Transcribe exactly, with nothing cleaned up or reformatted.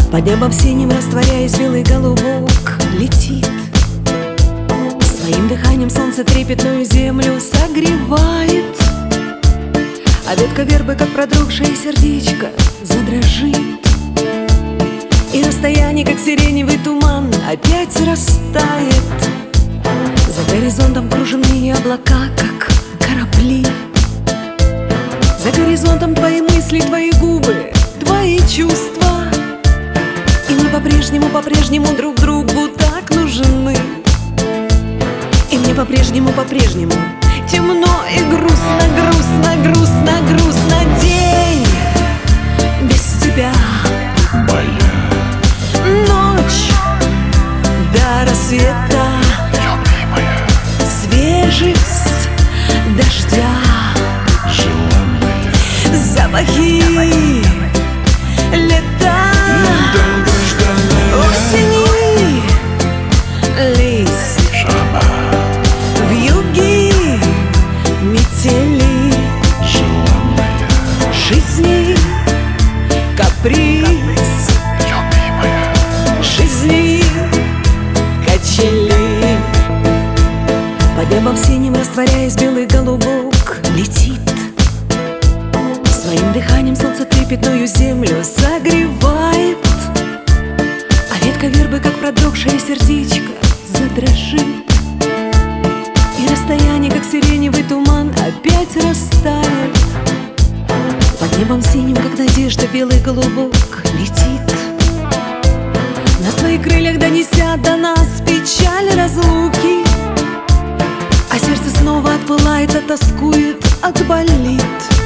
Под небом синим, растворяясь, белый голубок летит. Своим дыханием солнце трепетную землю согревает, а ветка вербы, как продрогшее сердечко, задрожит. И расстояние, как сиреневый туман, опять растает. За горизонтом кружевные облака, как корабли. За горизонтом твои мысли, твои губы, твои чувства. И мы по-прежнему, по-прежнему друг другу так нужны. И мне по-прежнему, по-прежнему темно и грустно, грустно, грустно, грустно. День без тебя, моя ночь до рассвета, любимая, свежесть дождя, желанная, запахи лета, долгожданная, осени, лист, жаба, вьюги, метели, желанная, жизни, каприз, любимая, жизни, качели. Под небом синим, растворяясь, белый голубок летит. Своим дыханием солнце трепетную землю согревает, а ветка вербы, как продрогшее сердечко, задрожит. И расстояние, как сиреневый туман, опять растает. Под небом синим, как надежда, белый голубок летит. На своих крыльях донеся до нас печаль разлуки, а сердце снова отпылает, оттоскует, отболит.